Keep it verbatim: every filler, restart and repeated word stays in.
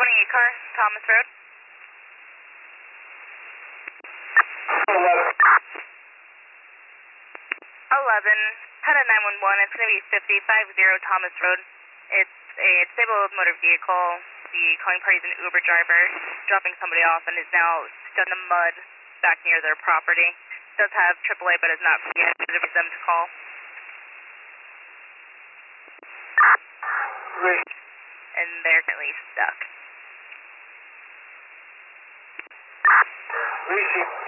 twenty-eight car, Thomas Road. eleven, head at nine one one, it's going to be fifty, fifty Thomas Road. It's a disabled motor vehicle. The calling party is an Uber driver dropping somebody off and is now stuck in the mud back near their property. Does have triple A but is not yet for them to call. Great. And they're currently stuck. Receive.